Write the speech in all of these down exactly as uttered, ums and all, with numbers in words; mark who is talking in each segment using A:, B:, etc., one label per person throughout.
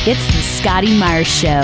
A: It's the Scotty Myers Show.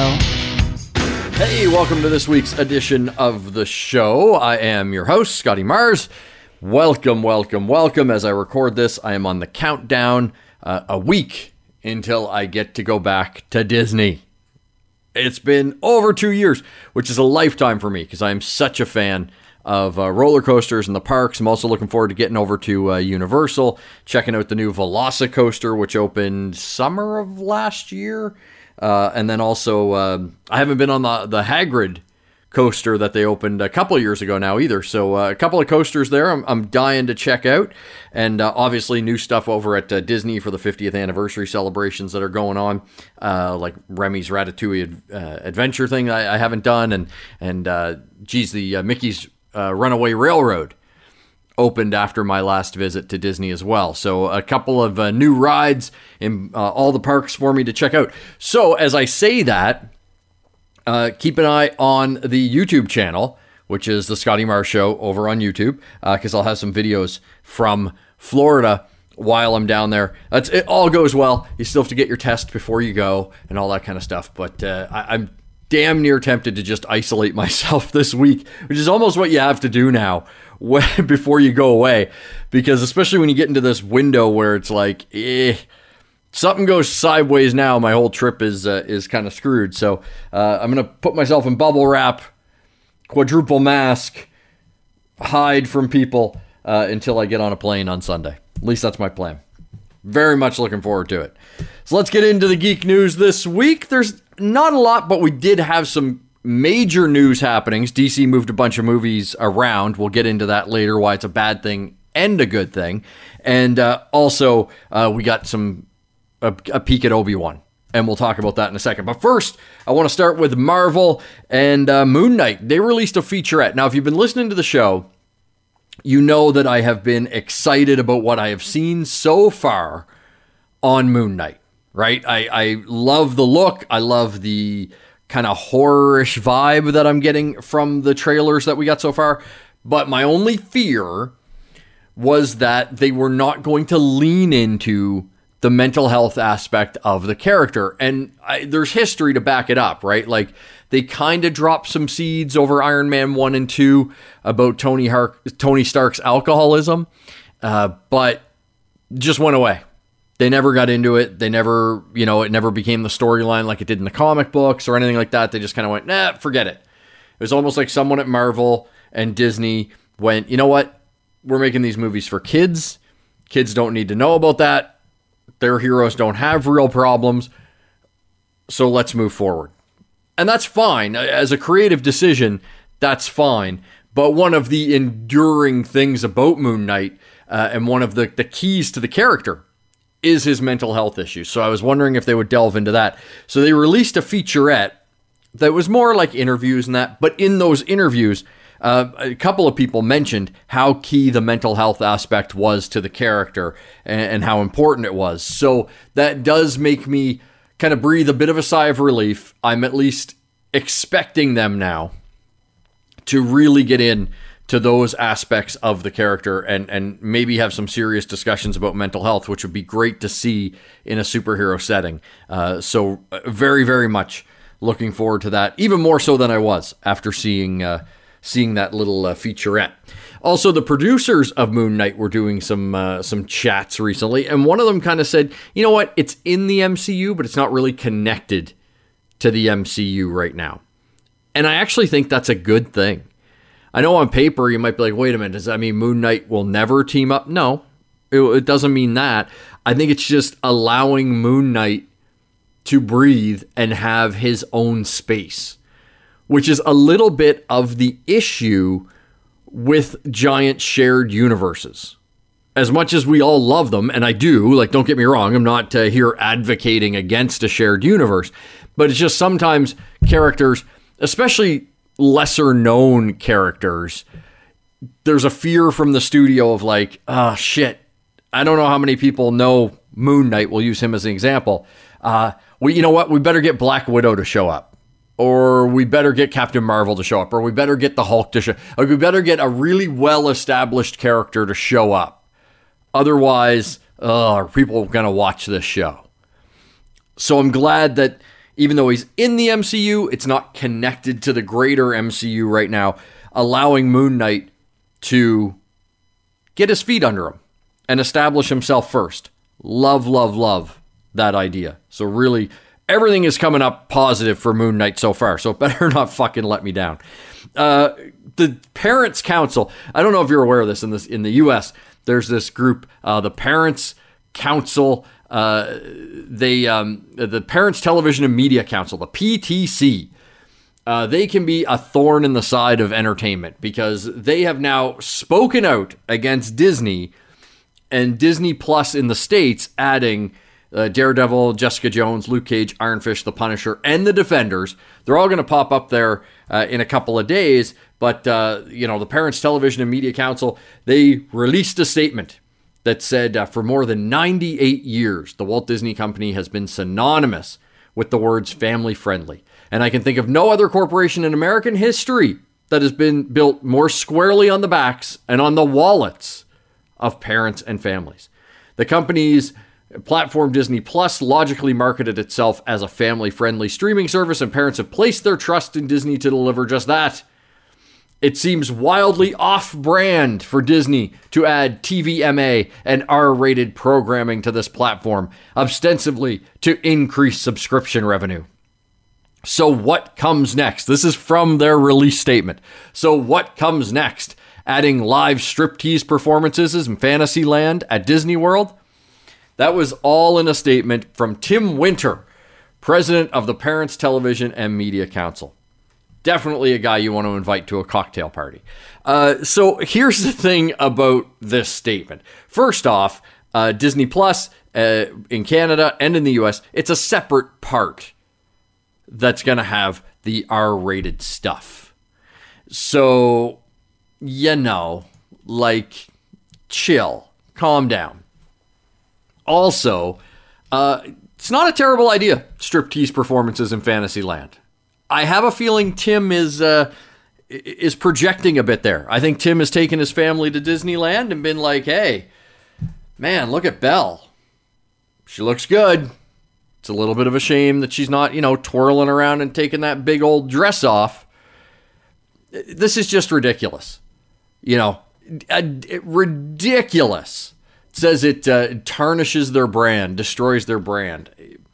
B: Hey, welcome to this week's edition of the show. I am your host, Scotty Myers. Welcome, welcome, welcome. As I record this, I am on the countdown uh, a week until I get to go back to Disney. It's been over two years, which is a lifetime for me because I am such a fan of uh, roller coasters and the parks. I'm also looking forward to getting over to uh, Universal, checking out the new Velocicoaster, which opened summer of last year. Uh, and then also, uh, I haven't been on the, the Hagrid coaster that they opened a couple of years ago now either. So uh, a couple of coasters there I'm, I'm dying to check out. And uh, obviously new stuff over at uh, Disney for the fiftieth anniversary celebrations that are going on. Uh, like Remy's Ratatouille uh, adventure thing I, I haven't done. And, and uh, geez, the uh, Mickey's uh, Runaway Railroad opened after my last visit to Disney as well. So a couple of uh, new rides in uh, all the parks for me to check out. So as I say that, uh, keep an eye on the YouTube channel, which is the Scotty Myers Show over on YouTube, because uh, I'll have some videos from Florida while I'm down there. That's, it all goes well. You still have to get your test before you go and all that kind of stuff. But uh, I, I'm damn near tempted to just isolate myself this week, which is almost what you have to do now before you go away, because especially when you get into this window where it's like, eh, something goes sideways now, my whole trip is uh, is kind of screwed. So uh, I'm going to put myself in bubble wrap, quadruple mask, hide from people uh, until I get on a plane on Sunday. At least that's my plan. Very much looking forward to it. So let's get into the geek news this week. There's not a lot, but we did have some major news happenings. D C moved a bunch of movies around. We'll get into that later, why it's a bad thing and a good thing. And uh, also, uh, we got some a, a peek at Obi-Wan, and we'll talk about that in a second. But first, I want to start with Marvel and uh, Moon Knight. They released a featurette. Now, if you've been listening to the show, you know that I have been excited about what I have seen so far on Moon Knight, right? I, I love the look. I love the kind of horror-ish vibe that I'm getting from the trailers that we got so far. But my only fear was that they were not going to lean into the mental health aspect of the character. And I, there's history to back it up, right? Like, they kind of dropped some seeds over Iron Man one and two about Tony, Har- Tony Stark's alcoholism, uh, but just went away. They never got into it. They never, you know, it never became the storyline like it did in the comic books or anything like that. They just kind of went, nah, forget it. It was almost like someone at Marvel and Disney went, you know what? We're making these movies for kids. Kids don't need to know about that. Their heroes don't have real problems. So let's move forward. And that's fine. As a creative decision, that's fine. But one of the enduring things about Moon Knight uh, and one of the, the keys to the character is his mental health issues. So I was wondering if they would delve into that. So they released a featurette that was more like interviews and that, but in those interviews, uh, a couple of people mentioned how key the mental health aspect was to the character and, and how important it was. So that does make me kind of breathe a bit of a sigh of relief. I'm at least expecting them now to really get in to those aspects of the character and, and maybe have some serious discussions about mental health, which would be great to see in a superhero setting. Uh, so very, very much looking forward to that, even more so than I was after seeing uh, seeing that little uh, featurette. Also, the producers of Moon Knight were doing some uh, some chats recently, and one of them kind of said, you know what, it's in the M C U, but it's not really connected to the M C U right now. And I actually think that's a good thing. I know on paper you might be like, wait a minute, does that mean Moon Knight will never team up? No, it, it doesn't mean that. I think it's just allowing Moon Knight to breathe and have his own space, which is a little bit of the issue with giant shared universes. As much as we all love them, and I do, like, don't get me wrong, I'm not uh, here advocating against a shared universe, but it's just sometimes characters, especially lesser known characters, there's a fear from the studio of like, oh shit, I don't know how many people know Moon Knight. We'll use him as an example. Uh, we, you know what? We better get Black Widow to show up, or we better get Captain Marvel to show up, or we better get the Hulk to show, or we better get a really well established character to show up. Otherwise, uh, are people gonna watch this show? So I'm glad that even though he's in the M C U, it's not connected to the greater M C U right now, allowing Moon Knight to get his feet under him and establish himself first. Love, love, love that idea. So really, everything is coming up positive for Moon Knight so far, so it better not fucking let me down. Uh, the Parents Council, I don't know if you're aware of this in this in the U S, there's this group, uh, the Parents Council, uh, they um, the Parents Television and Media Council, the P T C. Uh, they can be a thorn in the side of entertainment because they have now spoken out against Disney and Disney Plus in the States, adding uh, Daredevil, Jessica Jones, Luke Cage, Iron Fist, The Punisher, and The Defenders. They're all going to pop up there uh, in a couple of days. But, uh, you know, the Parents Television and Media Council, they released a statement that said uh, for more than ninety-eight years, the Walt Disney Company has been synonymous with the words family friendly. And I can think of no other corporation in American history that has been built more squarely on the backs and on the wallets of parents and families. The company's platform Disney Plus logically marketed itself as a family-friendly streaming service, and parents have placed their trust in Disney to deliver just that. It seems wildly off-brand for Disney to add T V M A and R-rated programming to this platform, ostensibly to increase subscription revenue. So what comes next? This is from their release statement. So what comes next? Adding live striptease performances in Fantasyland at Disney World? That was all in a statement from Tim Winter, president of the Parents Television and Media Council. Definitely a guy you want to invite to a cocktail party. Uh, so here's the thing about this statement. First off, uh, Disney Plus uh, in Canada and in the U S, it's a separate part that's going to have the R-rated stuff. So, you know, like, chill, calm down. Also, uh, it's not a terrible idea, striptease performances in Fantasyland. I have a feeling Tim is uh, is projecting a bit there. I think Tim has taken his family to Disneyland and been like, hey, man, look at Belle. She looks good. It's a little bit of a shame that she's not, you know, twirling around and taking that big old dress off. This is just ridiculous. You know, ridiculous. It says it uh, tarnishes their brand, destroys their brand.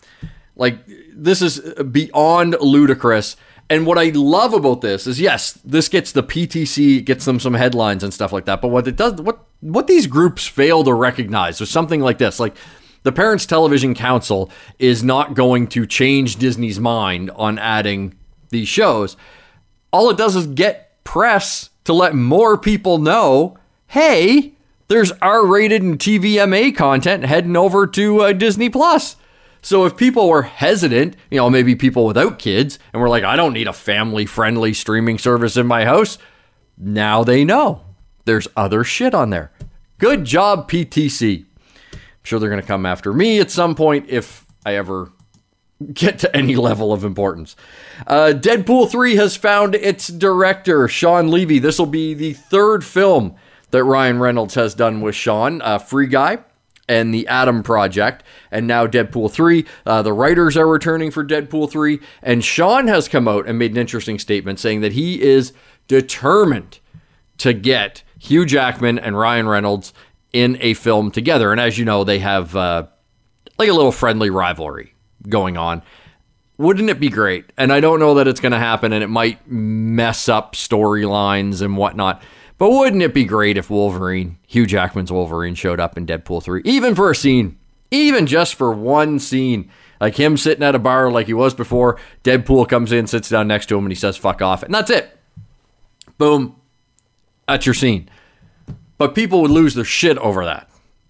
B: Like, this is beyond ludicrous. And what I love about this is, yes, this gets the P T C, gets them some headlines and stuff like that. But what it does, what what these groups fail to recognize is something like this. Like, the Parents Television Council is not going to change Disney's mind on adding these shows. All it does is get press to let more people know, hey, there's R-rated and T V M A content heading over to uh, Disney Plus. So if people were hesitant, you know, maybe people without kids, and were like, I don't need a family-friendly streaming service in my house, now they know there's other shit on there. Good job, P T C. I'm sure they're going to come after me at some point if I ever get to any level of importance. Uh, Deadpool three has found its director, Sean Levy. This will be the third film that Ryan Reynolds has done with Sean, uh, Free Guy and The Atom Project, and now Deadpool three. Uh, the writers are returning for Deadpool three, and Sean has come out and made an interesting statement saying that he is determined to get Hugh Jackman and Ryan Reynolds in a film together. And as you know, they have uh, like a little friendly rivalry going on. Wouldn't it be great? And I don't know that it's going to happen, and it might mess up storylines and whatnot. But wouldn't it be great if Wolverine, Hugh Jackman's Wolverine, showed up in Deadpool three, even for a scene, even just for one scene, like him sitting at a bar like he was before, Deadpool comes in, sits down next to him, and he says, fuck off, and that's it. Boom. That's your scene. But people would lose their shit over that.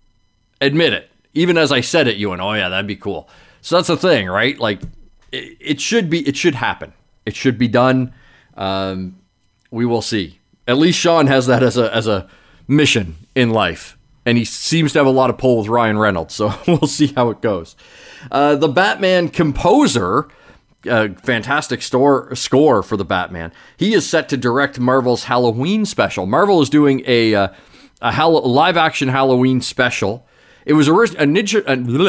B: Admit it. Even as I said it, you went, oh yeah, that'd be cool. So that's the thing, right? Like, it, it should be, it should happen. It should be done. Um, we will see. At least Sean has that as a as a mission in life. And he seems to have a lot of pull with Ryan Reynolds. So we'll see how it goes. Uh, the Batman composer, uh, fantastic store, score for the Batman. He is set to direct Marvel's Halloween special. Marvel is doing a, uh, a Hall- live-action Halloween special. It was ori-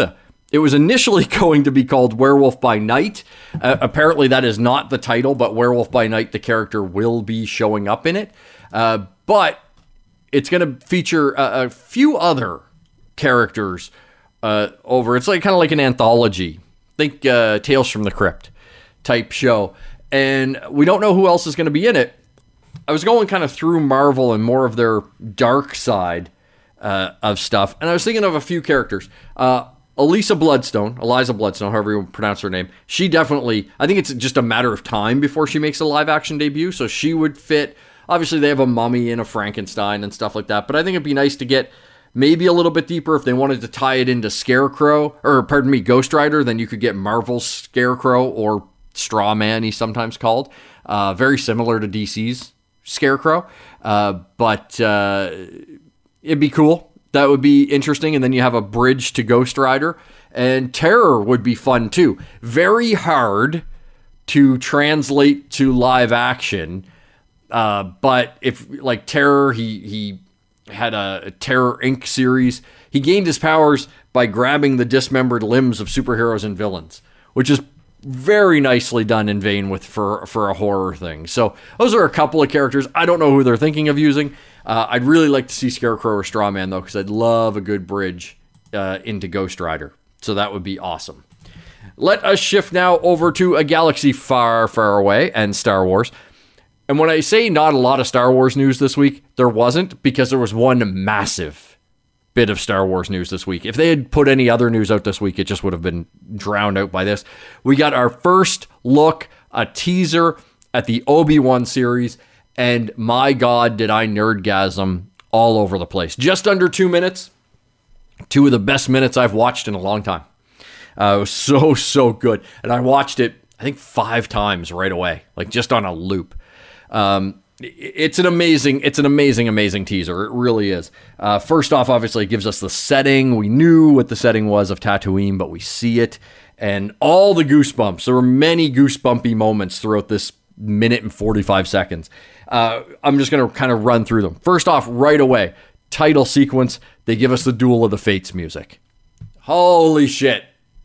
B: It was initially going to be called Werewolf by Night. Uh, apparently that is not the title, but Werewolf by Night, the character will be showing up in it. Uh, but it's going to feature a, a few other characters uh, over. It's like kind of like an anthology. Think uh, Tales from the Crypt type show. And we don't know who else is going to be in it. I was going kind of through Marvel and more of their dark side uh, of stuff. And I was thinking of a few characters. Uh, Elisa Bloodstone, Eliza Bloodstone, however you pronounce her name. She definitely, I think it's just a matter of time before she makes a live action debut. So she would fit. Obviously they have a Mummy and a Frankenstein and stuff like that. But I think it'd be nice to get maybe a little bit deeper if they wanted to tie it into Scarecrow, or pardon me, Ghost Rider. Then you could get Marvel's Scarecrow, or Straw Man, he's sometimes called. Uh, very similar to D C's Scarecrow. Uh, but uh, it'd be cool. That would be interesting. And then you have a bridge to Ghost Rider. And Terror would be fun too. Very hard to translate to live action. Uh, but if, like Terror, he, he had a, a Terror Incorporated series. He gained his powers by grabbing the dismembered limbs of superheroes and villains, which is very nicely done in vain with for for a horror thing. So those are a couple of characters. I don't know who they're thinking of using. Uh, I'd really like to see Scarecrow or Straw Man, though, because I'd love a good bridge uh, into Ghost Rider. So that would be awesome. Let us shift now over to a galaxy far, far away and Star Wars. And when I say not a lot of Star Wars news this week, there wasn't, because there was one massive bit of Star Wars news this week. If they had put any other news out this week, it just would have been drowned out by this. We got our first look, a teaser at the Obi-Wan series, and my God, did I nerdgasm all over the place. Just under two minutes. Two of the best minutes I've watched in a long time. Uh, it was so, so good. And I watched it, I think, five times right away, like just on a loop. Um, it's an amazing, it's an amazing, amazing teaser. It really is. Uh, first off, obviously, it gives us the setting. We knew what the setting was of Tatooine, but we see it. And all the goosebumps. There were many goosebumpy moments throughout this minute and forty-five seconds. Uh, I'm just going to kind of run through them. First off, right away, title sequence, they give us the Duel of the Fates music. Holy shit.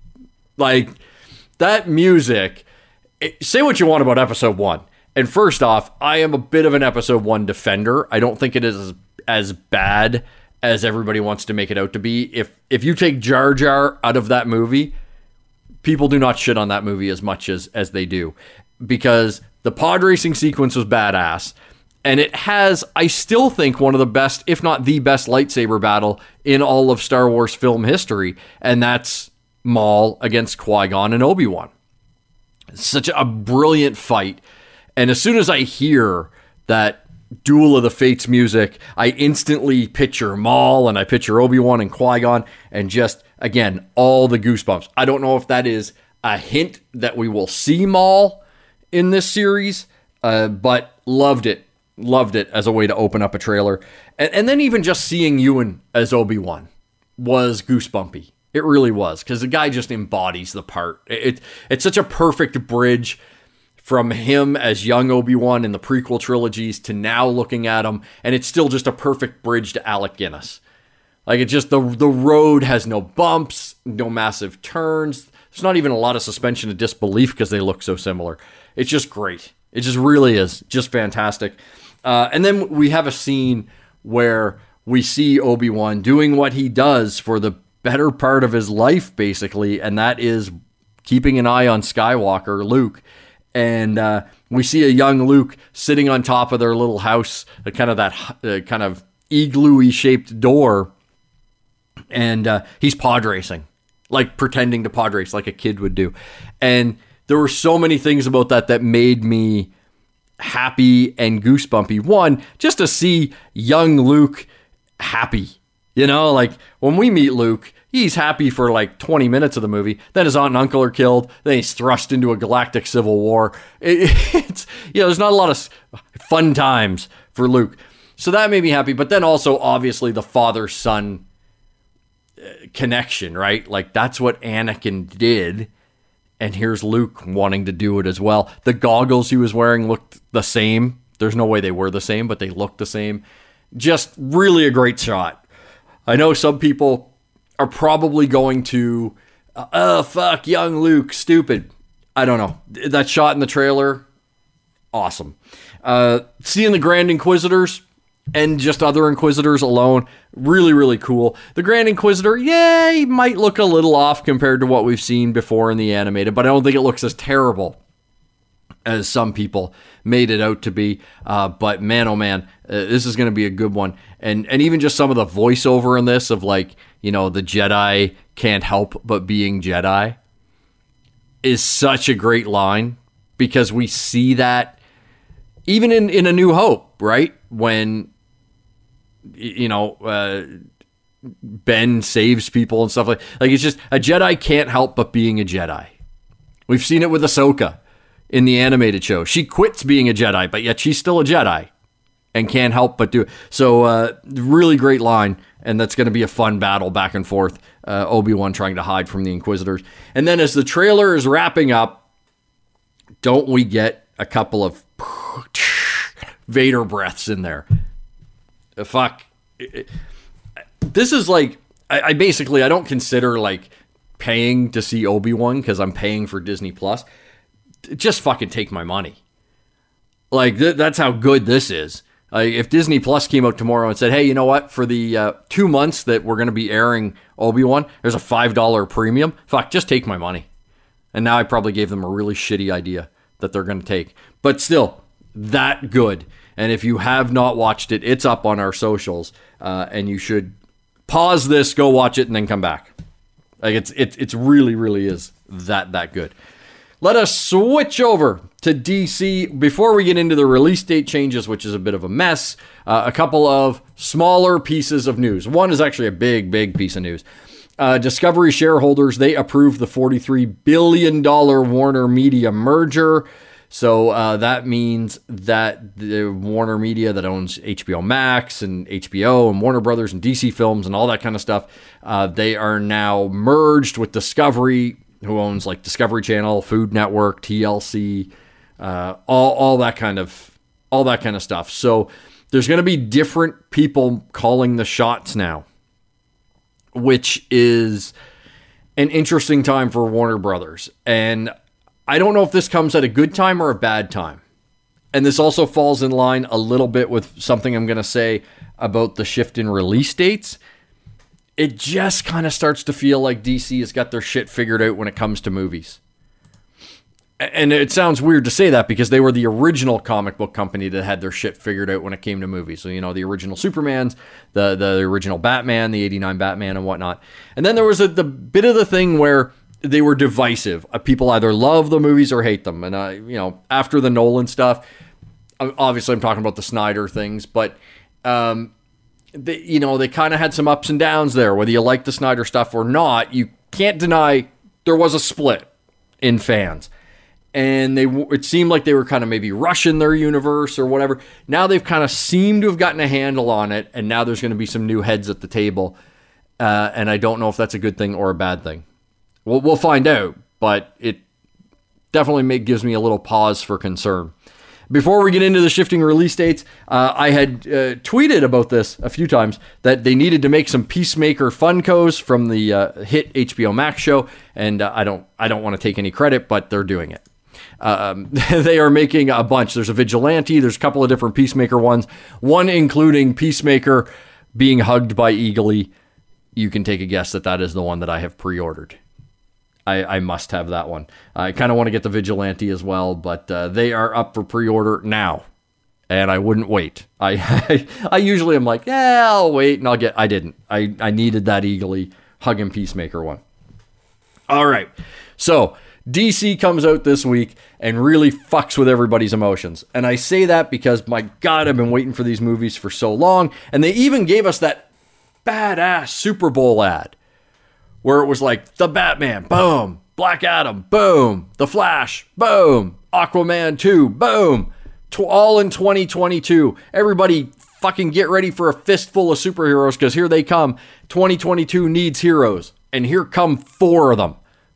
B: Like, that music, it, say what you want about episode one. And first off, I am a bit of an episode one defender. I don't think it is as, as bad as everybody wants to make it out to be. If if you take Jar Jar out of that movie, people do not shit on that movie as much as, as they do. Because the pod racing sequence was badass. And it has, I still think, one of the best, if not the best lightsaber battle in all of Star Wars film history. And that's Maul against Qui-Gon and Obi-Wan. It's such a brilliant fight. And as soon as I hear that Duel of the Fates music, I instantly picture Maul and I picture Obi-Wan and Qui-Gon, and just, again, all the goosebumps. I don't know if that is a hint that we will see Maul in this series, uh, but loved it. Loved it as a way to open up a trailer. And, and then even just seeing Ewan as Obi-Wan was goosebumpy. It really was, because the guy just embodies the part. It, it It's such a perfect bridge from him as young Obi-Wan in the prequel trilogies to now looking at him, and it's still just a perfect bridge to Alec Guinness. Like, it just, the the road has no bumps, no massive turns. There's not even a lot of suspension of disbelief because they look so similar. It's just great. It just really is just fantastic. Uh, and then we have a scene where we see Obi-Wan doing what he does for the better part of his life, basically, and that is keeping an eye on Skywalker, Luke. And uh, we see a young Luke sitting on top of their little house, uh, kind of that uh, kind of igloo-y shaped door. And uh, he's pod racing, like pretending to pod race like a kid would do. And there were so many things about that that made me happy and goosebumpy. One, just to see young Luke happy. You know, like when we meet Luke, he's happy for like twenty minutes of the movie. Then his aunt and uncle are killed. Then he's thrust into a galactic civil war. It, it's, you know, there's not a lot of fun times for Luke. So that made me happy. But then also, obviously, the father-son connection, right? Like, that's what Anakin did. And here's Luke wanting to do it as well. The goggles he was wearing looked the same. There's no way they were the same, but they looked the same. Just really a great shot. I know some people are probably going to Uh, oh, fuck, young Luke, stupid. I don't know. That shot in the trailer, awesome. Uh, seeing the Grand Inquisitors and just other Inquisitors alone, really, really cool. The Grand Inquisitor, yeah, he might look a little off compared to what we've seen before in the animated, but I don't think it looks as terrible as some people made it out to be. Uh, but man, oh man, uh, this is going to be a good one. And and even just some of the voiceover in this of like, you know, the Jedi can't help but being Jedi is such a great line, because we see that even in, in A New Hope, right? When, you know, uh, Ben saves people and stuff like like it's just a Jedi can't help but being a Jedi. We've seen it with Ahsoka in the animated show. She quits being a Jedi, but yet she's still a Jedi and can't help but do it. So uh, really great line, and that's going to be a fun battle back and forth. Uh, Obi-Wan trying to hide from the Inquisitors. And then as the trailer is wrapping up, don't we get a couple of Vader breaths in there? Fuck. This is like, I, I basically, I don't consider like paying to see Obi-Wan because I'm paying for Disney Plus. Just fucking take my money. Like, th- that's how good this is. Like, if Disney Plus came out tomorrow and said, hey, you know what? For the uh, two months that we're going to be airing Obi-Wan, there's a five dollars premium. Fuck, just take my money. And now I probably gave them a really shitty idea that they're going to take. But still, that good. And if you have not watched it, it's up on our socials. Uh, and you should pause this, go watch it, and then come back. Like, it's it's it's really, really is that that good. Let us switch over to D C before we get into the release date changes, which is a bit of a mess. Uh, a couple of smaller pieces of news. One is actually a big, big piece of news. Uh, Discovery shareholders, they approved the forty-three billion dollars Warner Media merger. So uh, that means that the Warner Media that owns H B O Max and H B O and Warner Brothers and D C Films and all that kind of stuff, uh, they are now merged with Discovery, who owns like Discovery Channel, Food Network, T L C, uh, all all that kind of all that kind of stuff. So there's going to be different people calling the shots now, which is an interesting time for Warner Brothers. And I don't know if this comes at a good time or a bad time. And this also falls in line a little bit with something I'm going to say about the shift in release dates. It just kind of starts to feel like D C has got their shit figured out when it comes to movies. And it sounds weird to say that because they were the original comic book company that had their shit figured out when it came to movies. So, you know, the original Supermans, the the original Batman, the eighty-nine Batman and whatnot. And then there was a, the bit of the thing where they were divisive. People either love the movies or hate them. And, uh, you know, after the Nolan stuff, obviously I'm talking about the Snyder things, but, um, they, you know, they kind of had some ups and downs there. Whether you like the Snyder stuff or not, you can't deny there was a split in fans. And they it seemed like they were kind of maybe rushing their universe or whatever. Now they've kind of seemed to have gotten a handle on it, and now there's going to be some new heads at the table. Uh, and I don't know if that's a good thing or a bad thing. We'll, we'll find out, but it definitely make, gives me a little pause for concern. Before we get into the shifting release dates, uh, I had uh, tweeted about this a few times, that they needed to make some Peacemaker Funkos from the uh, hit H B O Max show, and uh, I don't I don't want to take any credit, but they're doing it. Um, they are making a bunch. There's a Vigilante, there's a couple of different Peacemaker ones, one including Peacemaker being hugged by Eagly. You can take a guess that that is the one that I have pre-ordered. I, I must have that one. I kind of want to get the Vigilante as well, but uh, they are up for pre-order now, and I wouldn't wait. I I, I usually am like, yeah, I'll wait, and I'll get. I didn't. I, I needed that Eagly hugging Peacemaker one. All right, so D C comes out this week and really fucks with everybody's emotions, and I say that because my God, I've been waiting for these movies for so long, and they even gave us that badass Super Bowl ad, where it was like, the Batman, boom, Black Adam, boom, The Flash, boom, Aquaman two, boom, to all in twenty twenty-two. Everybody fucking get ready for a fistful of superheroes, because here they come. twenty twenty-two needs heroes, and here come four of them,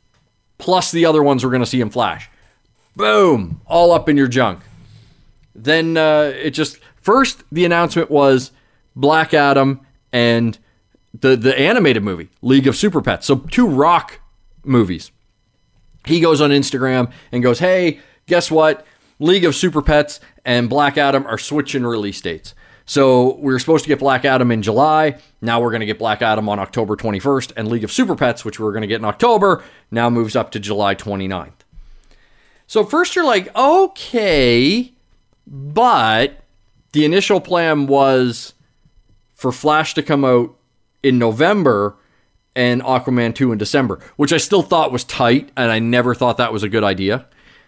B: plus the other ones we're going to see in Flash. Boom, all up in your junk. Then uh, it just, first the announcement was Black Adam and the the animated movie, League of Super Pets. So two Rock movies. He goes on Instagram and goes, hey, guess what? League of Super Pets and Black Adam are switching release dates. So we were supposed to get Black Adam in July. Now we're going to get Black Adam on October twenty-first. And League of Super Pets, which we were going to get in October, now moves up to July twenty-ninth. So first you're like, okay, but the initial plan was for Flash to come out in November and Aquaman two in December, which I still thought was tight, and I never thought that was a good idea.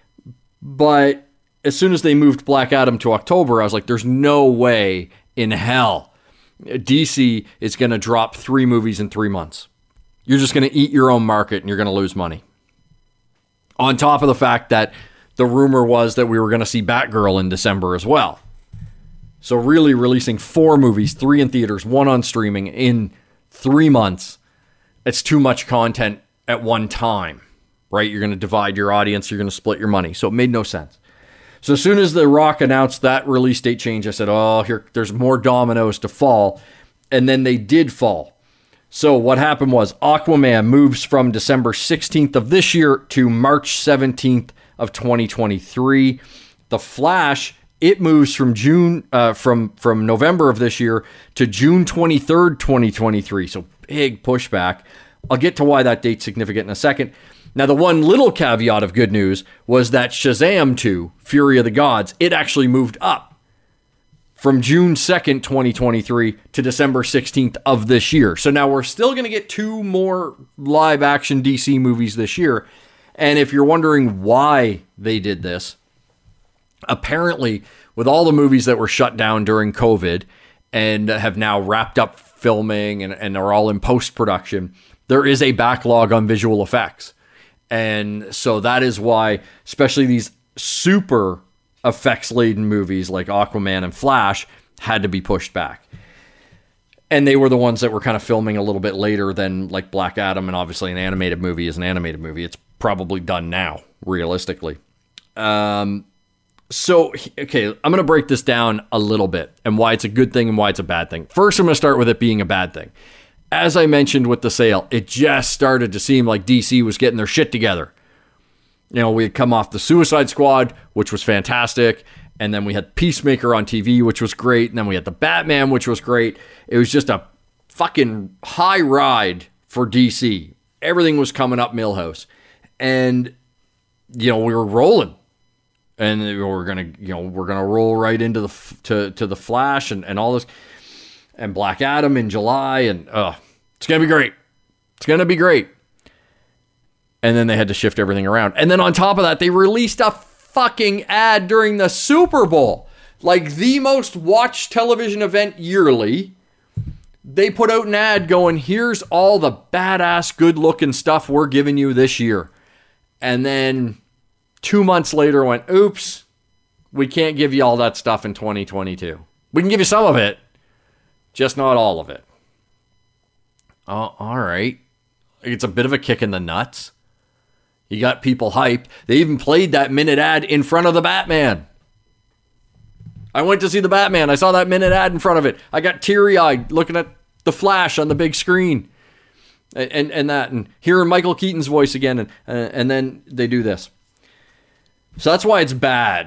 B: But as soon as they moved Black Adam to October, I was like, there's no way in hell D C is going to drop three movies in three months. You're just going to eat your own market and you're going to lose money. On top of the fact that the rumor was that we were going to see Batgirl in December as well. So really releasing four movies, three in theaters, one on streaming in three months, it's too much content at one time, right? You're going to divide your audience, you're going to split your money. So it made no sense. So as soon as The Rock announced that release date change, I said, oh, here, there's more dominoes to fall. And then they did fall. So what happened was Aquaman moves from December sixteenth of this year to March seventeenth of twenty twenty-three. The Flash, it moves from June, uh, from, from November of this year to June twenty-third, twenty twenty-three. So big pushback. I'll get to why that date's significant in a second. Now, the one little caveat of good news was that Shazam two, Fury of the Gods, it actually moved up from June second, twenty twenty-three to December sixteenth of this year. So now we're still going to get two more live action D C movies this year. And if you're wondering why they did this, apparently with all the movies that were shut down during COVID and have now wrapped up filming and, and are all in post-production, there is a backlog on visual effects. And so that is why, especially these super effects-laden movies like Aquaman and Flash had to be pushed back. And they were the ones that were kind of filming a little bit later than like Black Adam, and obviously an animated movie is an animated movie. It's probably done now, realistically. Um, so, okay, I'm going to break this down a little bit and why it's a good thing and why it's a bad thing. First, I'm going to start with it being a bad thing. As I mentioned with the sale, it just started to seem like D C was getting their shit together. You know, we had come off the Suicide Squad, which was fantastic. And then we had Peacemaker on T V, which was great. And then we had the Batman, which was great. It was just a fucking high ride for D C. Everything was coming up Milhouse. And, you know, we were rolling. And we we're going to, you know, we're going to roll right into the, to, to the Flash and, and all this. And Black Adam in July, and uh, it's going to be great. It's going to be great. And then they had to shift everything around. And then on top of that, they released a fucking ad during the Super Bowl. Like the most watched television event yearly. They put out an ad going, here's all the badass, good-looking stuff we're giving you this year. And then two months later went, oops, we can't give you all that stuff in twenty twenty-two. We can give you some of it. Just not all of it. Oh, all right. It's a bit of a kick in the nuts. You got people hyped. They even played that minute ad in front of the Batman. I went to see the Batman. I saw that minute ad in front of it. I got teary-eyed looking at the Flash on the big screen. And and, and that. And hearing Michael Keaton's voice again. And, uh, and then they do this. So that's why it's bad.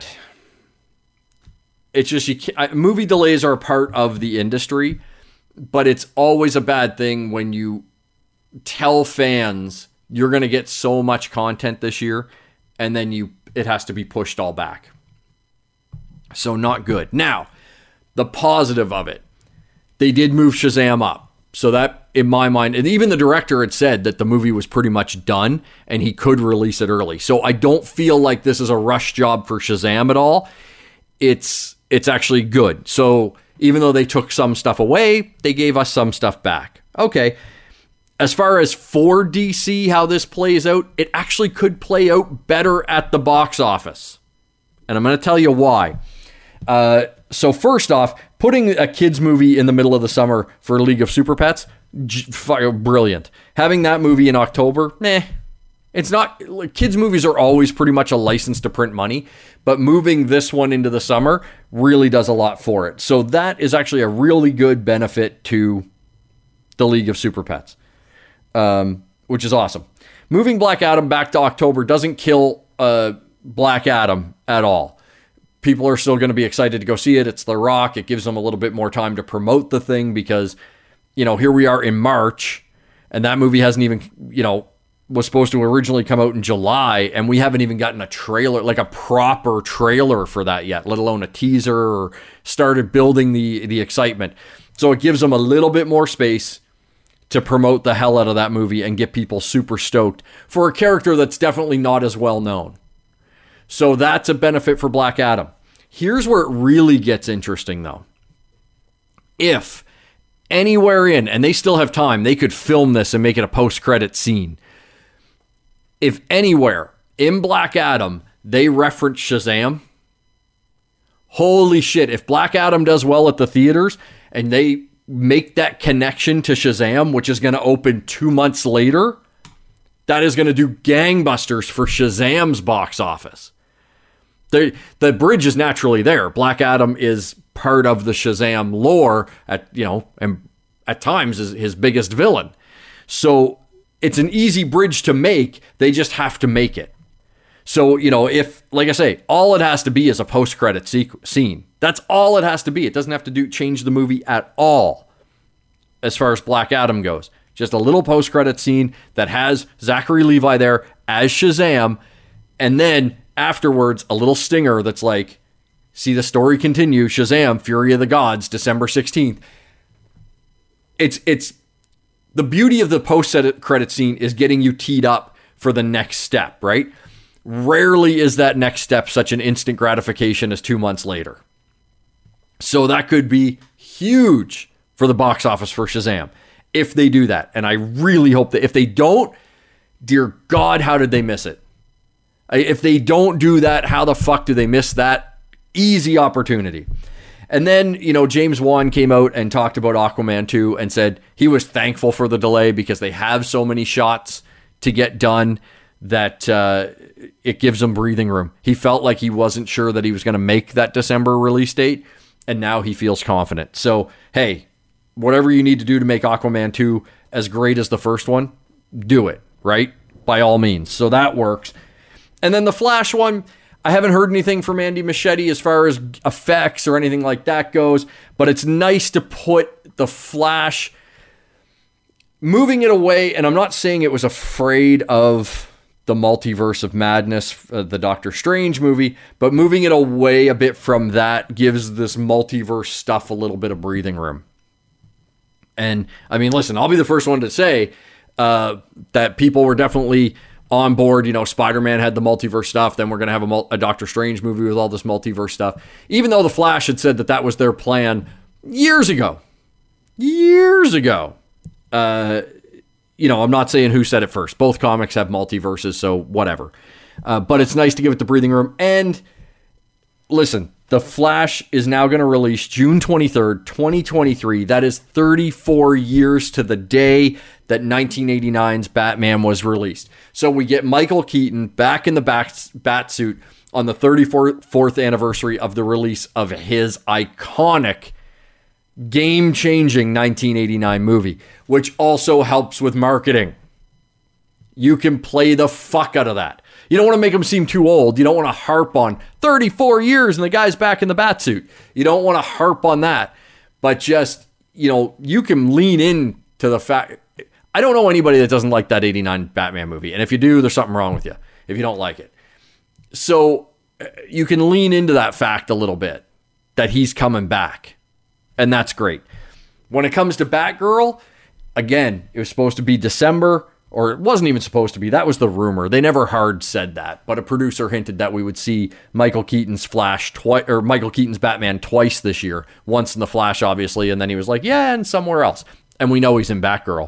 B: It's just, you can't, movie delays are a part of the industry, but it's always a bad thing when you tell fans you're going to get so much content this year, and then you it has to be pushed all back. So not good. Now, the positive of it, they did move Shazam up. So that, in my mind, and even the director had said that the movie was pretty much done, and he could release it early. So I don't feel like this is a rush job for Shazam at all. It's It's actually good. So even though they took some stuff away, they gave us some stuff back. Okay. As far as for D C, how this plays out, it actually could play out better at the box office. And I'm going to tell you why. Uh, so first off, putting a kids movie in the middle of the summer for League of Super Pets, j- brilliant. Having that movie in October, meh. It's not, kids' movies are always pretty much a license to print money, but moving this one into the summer really does a lot for it. So that is actually a really good benefit to the League of Super Pets, um, which is awesome. moving Black Adam back to October doesn't kill uh, Black Adam at all. People are still going to be excited to go see it. It's The Rock. It gives them a little bit more time to promote the thing because, you know, here we are in March and that movie hasn't even, you know, was supposed to originally come out in July and we haven't even gotten a trailer, like a proper trailer for that yet, let alone a teaser or started building the, the excitement. So it gives them a little bit more space to promote the hell out of that movie and get people super stoked for a character that's definitely not as well known. So that's a benefit for Black Adam. Here's where it really gets interesting though. If anywhere in, and they still have time, they could film this and make it a post-credit scene. If anywhere in Black Adam they reference Shazam, holy shit, if Black Adam does well at the theaters and they make that connection to Shazam, which is going to open two months later, that is going to do gangbusters for Shazam's box office. The, the bridge is naturally there. Black Adam is part of the Shazam lore at, you know, and at times is his biggest villain. So it's an easy bridge to make. They just have to make it. So, you know, if, like I say, all it has to be is a post-credit sequ- scene. That's all it has to be. It doesn't have to do change the movie at all as far as Black Adam goes. Just a little post-credit scene that has Zachary Levi there as Shazam, and then afterwards, a little stinger that's like, see the story continue, Shazam, Fury of the Gods, December sixteenth. It's, it's, the beauty of the post-credit scene is getting you teed up for the next step, right? Rarely is that next step such an instant gratification as two months later. So that could be huge for the box office for Shazam if they do that. And I really hope that if they don't, dear God, how did they miss it? If they don't do that, how the fuck do they miss that easy opportunity? And then, you know, James Wan came out and talked about Aquaman two and said he was thankful for the delay because they have so many shots to get done that uh, it gives them breathing room. He felt like he wasn't sure that he was going to make that December release date, and now he feels confident. So, hey, whatever you need to do to make Aquaman two as great as the first one, do it, right? By all means. So that works. And then the Flash one, I haven't heard anything from Andy Muschietti as far as effects or anything like that goes, but it's nice to put the Flash, moving it away, and I'm not saying it was afraid of the Multiverse of Madness, uh, the Doctor Strange movie, but moving it away a bit from that gives this multiverse stuff a little bit of breathing room. And, I mean, listen, I'll be the first one to say uh, that people were definitely on board. You know, Spider-Man had the multiverse stuff, then we're going to have a, mul- a Doctor Strange movie with all this multiverse stuff. Even though The Flash had said that that was their plan years ago. Years ago. Uh, you know, I'm not saying who said it first. Both comics have multiverses, so whatever. Uh, but it's nice to give it the breathing room. And listen, The Flash is now going to release June twenty-third, twenty twenty-three. That is thirty-four years to the day that nineteen eighty-nine's Batman was released. So we get Michael Keaton back in the bat, bat suit on the thirty-fourth anniversary of the release of his iconic, game-changing nineteen eighty-nine movie, which also helps with marketing. You can play the fuck out of that. You don't want to make him seem too old. You don't want to harp on thirty-four years and the guy's back in the bat suit. You don't want to harp on that. But just, you know, you can lean in to the fact. I don't know anybody that doesn't like that eighty-nine Batman movie. And if you do, there's something wrong with you if you don't like it. So you can lean into that fact a little bit that he's coming back. And that's great. When it comes to Batgirl, again, it was supposed to be December. Or it wasn't even supposed to be. That was the rumor. They never hard said that. But a producer hinted that we would see Michael Keaton's Flash twice, or Michael Keaton's Batman twice this year. Once in The Flash, obviously, and then he was like, yeah, and somewhere else. And we know he's in Batgirl.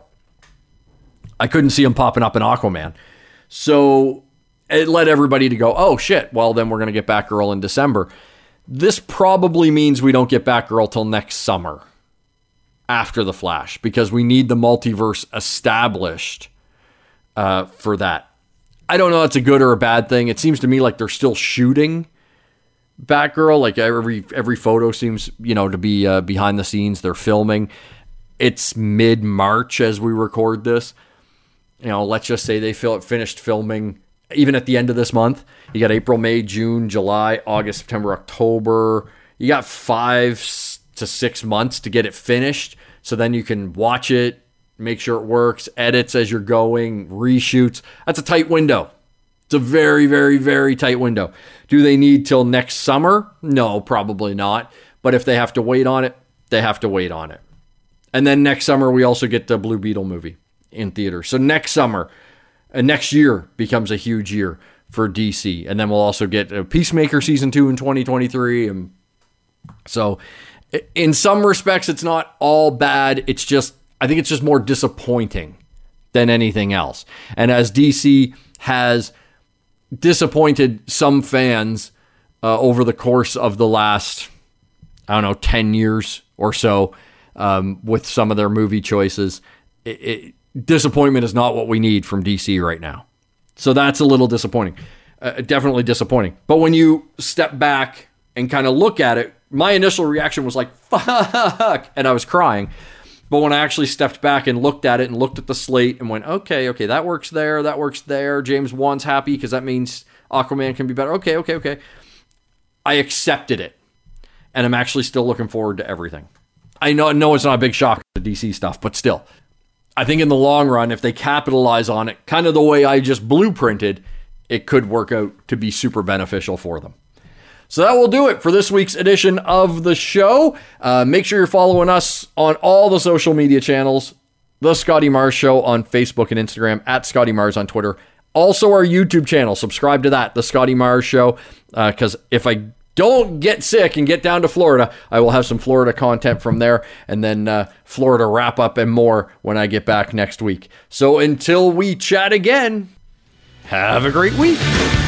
B: I couldn't see him popping up in Aquaman. So it led everybody to go, oh shit, well then we're going to get Batgirl in December. This probably means we don't get Batgirl till next summer after The Flash, because we need the multiverse established Uh, for that. I don't know if it's a good or a bad thing. It seems to me like they're still shooting Batgirl. Like every every photo seems, you know, to be uh, behind the scenes. They're filming. It's mid-March as we record this. you know, let's just say they feel finished filming even at the end of this month. You got April, May, June, July, August, September, October. You got five to six months to get it finished. So then you can watch it, make sure it works, edits as you're going, reshoots. That's a tight window. It's a very, very, very tight window. Do they need till next summer? No, probably not. But if they have to wait on it, they have to wait on it. And then next summer, we also get the Blue Beetle movie in theaters. So next summer, uh, next year becomes a huge year for D C. And then we'll also get a Peacemaker season two in twenty twenty-three. And so in some respects, it's not all bad. It's just, I think it's just more disappointing than anything else. And as D C has disappointed some fans uh, over the course of the last, I don't know, ten years or so um, with some of their movie choices, it, it, disappointment is not what we need from D C right now. So that's a little disappointing. Uh, definitely disappointing. But when you step back and kind of look at it, my initial reaction was like, fuck, and I was crying. But when I actually stepped back and looked at it and looked at the slate and went, okay, okay, that works there, that works there. James Wan's happy because that means Aquaman can be better. Okay, okay, okay. I accepted it. And I'm actually still looking forward to everything. I know, know it's not a big shock, the D C stuff, but still. I think in the long run, if they capitalize on it, kind of the way I just blueprinted, it could work out to be super beneficial for them. So that will do it for this week's edition of the show. Uh, make sure you're following us on all the social media channels. The Scotty Mars Show on Facebook and Instagram, at Scotty Mars on Twitter. Also our YouTube channel. Subscribe to that, The Scotty Mars Show. Because uh, if I don't get sick and get down to Florida, I will have some Florida content from there. And then uh, Florida wrap up and more when I get back next week. So until we chat again, have a great week.